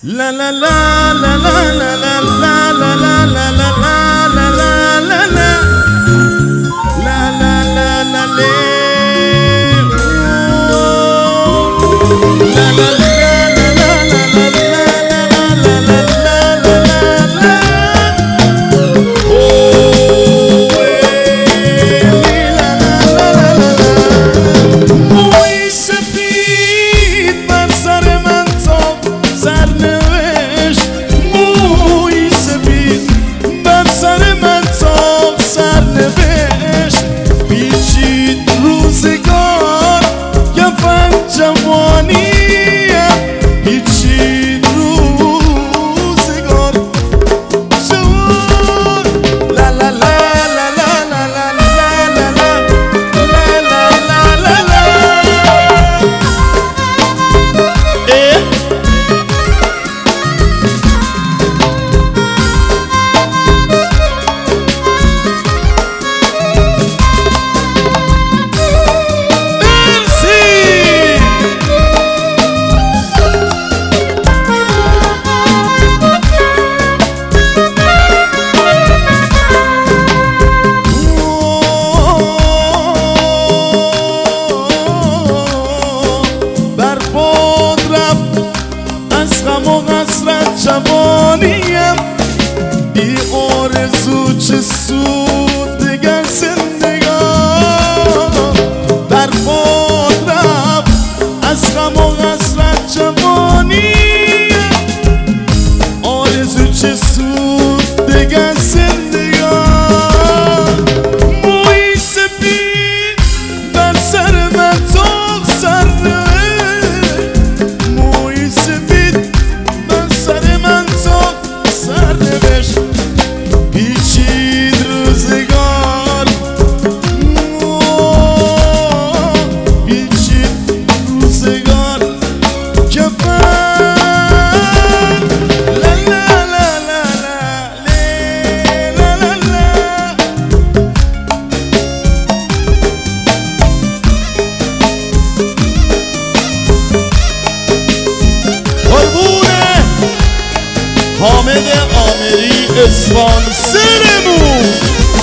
La la la la la la la la la la la la la la la la la la la la جوانیم بی آرزو چه سود دیگر زندگان در باد رفت از غم و حسرت جوانیم آرزو چه سود دیگر زندگان موی سفید بر سر من تاق سر موی سفید سرنوشت پیچید روزگار پیچید روزگار کفن لا لا لا لا لا لا لا قربونه حامد آمری اسپانسرمون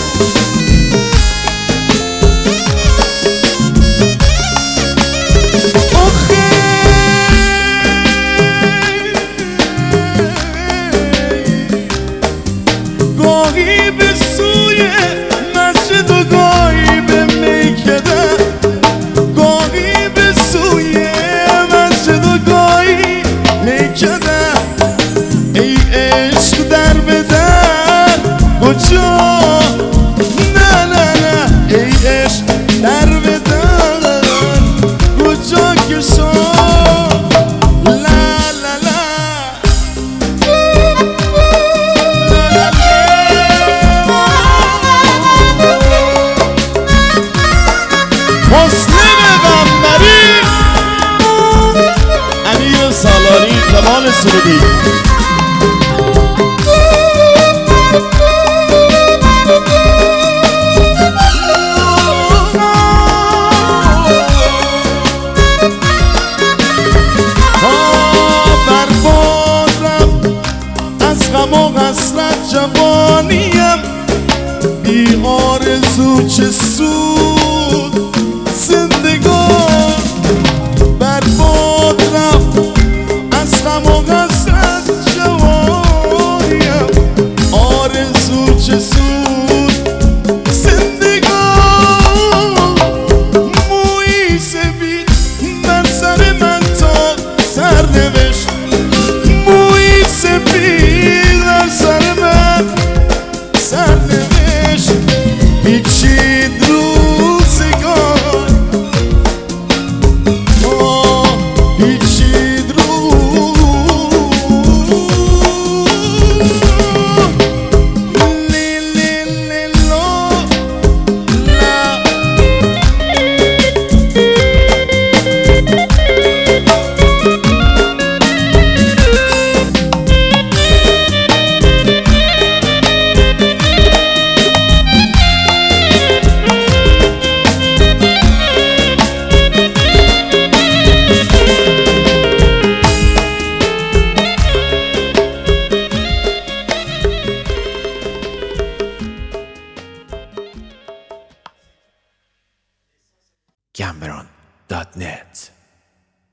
گاهی به سوی مسجد و گاهی به میکده گاهی به سوی مسجد و گاهی میکده ای عشق در به در کجا نه نه نه ای عشق در به در کجا که شو لا لا لا مسلم غمبری امیر سالاری کمال سرودی غم و حسرت جوانیم بی آرزو چه سود زندگان برباد رفت از غم و حسرت Cameron.net